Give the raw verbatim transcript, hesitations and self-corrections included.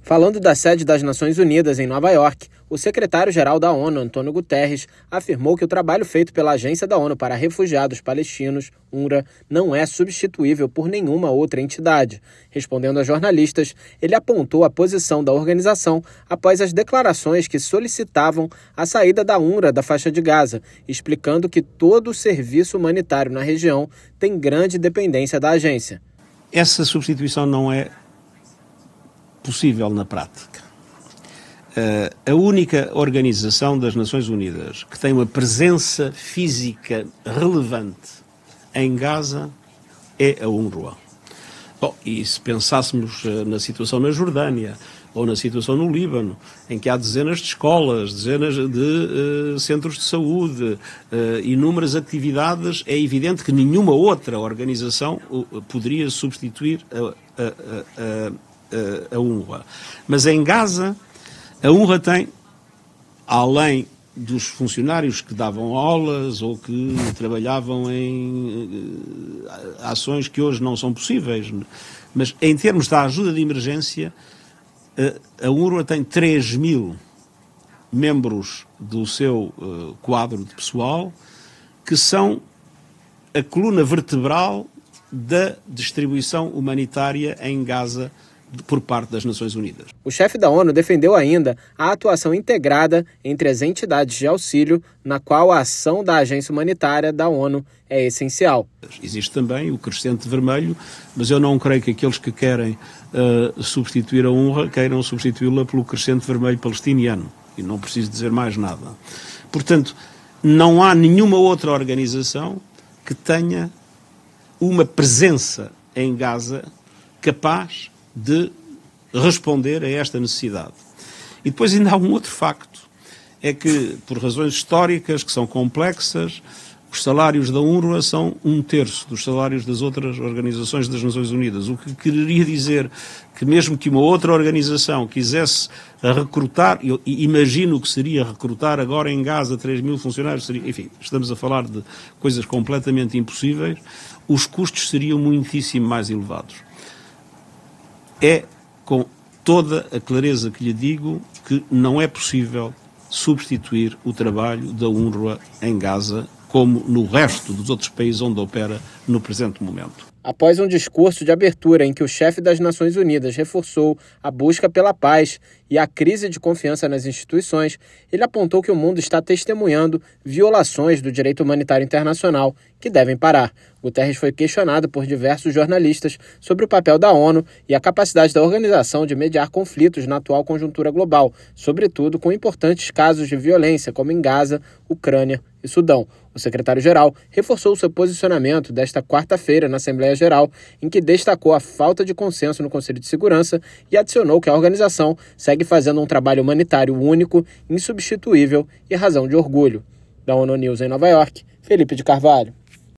Falando da sede das Nações Unidas em Nova York, o secretário-geral da ONU, Antônio Guterres, afirmou que o trabalho feito pela Agência da ONU para Refugiados Palestinos, UNRWA, não é substituível por nenhuma outra entidade. Respondendo a jornalistas, ele apontou a posição da organização após as declarações que solicitavam a saída da UNRWA da faixa de Gaza, explicando que todo o serviço humanitário na região tem grande dependência da agência. Essa substituição não é possível na prática. Uh, a única organização das Nações Unidas que tem uma presença física relevante em Gaza é a UNRWA. Bom, e se pensássemos uh, na situação na Jordânia ou na situação no Líbano, em que há dezenas de escolas, dezenas de uh, centros de saúde, uh, inúmeras atividades, é evidente que nenhuma outra organização uh, poderia substituir a, a, a, a a UNRWA. Mas em Gaza, a UNRWA tem, além dos funcionários que davam aulas ou que trabalhavam em ações que hoje não são possíveis, mas em termos da ajuda de emergência, a UNRWA tem três mil membros do seu quadro de pessoal que são a coluna vertebral da distribuição humanitária em Gaza por parte das Nações Unidas. O chefe da ONU defendeu ainda a atuação integrada entre as entidades de auxílio, na qual a ação da agência humanitária da ONU é essencial. Existe também o Crescente Vermelho, mas eu não creio que aqueles que querem uh, substituir a UNRWA queiram substituí-la pelo Crescente Vermelho palestiniano. E não preciso dizer mais nada. Portanto, não há nenhuma outra organização que tenha uma presença em Gaza capaz de responder a esta necessidade. E depois ainda há um outro facto, é que, por razões históricas que são complexas, os salários da UNRWA são um terço dos salários das outras organizações das Nações Unidas, o que quereria dizer que mesmo que uma outra organização quisesse recrutar, eu imagino o que seria recrutar agora em Gaza três mil funcionários, seria, enfim, estamos a falar de coisas completamente impossíveis, os custos seriam muitíssimo mais elevados. É com toda a clareza que lhe digo que não é possível substituir o trabalho da UNRWA em Gaza como no resto dos outros países onde opera no presente momento. Após um discurso de abertura em que o chefe das Nações Unidas reforçou a busca pela paz e a crise de confiança nas instituições, ele apontou que o mundo está testemunhando violações do direito humanitário internacional que devem parar. Guterres foi questionado por diversos jornalistas sobre o papel da ONU e a capacidade da organização de mediar conflitos na atual conjuntura global, sobretudo com importantes casos de violência como em Gaza, Ucrânia e Sudão. O secretário-geral reforçou seu posicionamento desta quarta-feira na Assembleia Geral, em que destacou a falta de consenso no Conselho de Segurança e adicionou que a organização segue fazendo um trabalho humanitário único, insubstituível e razão de orgulho. Da ONU News em Nova York, Felipe de Carvalho.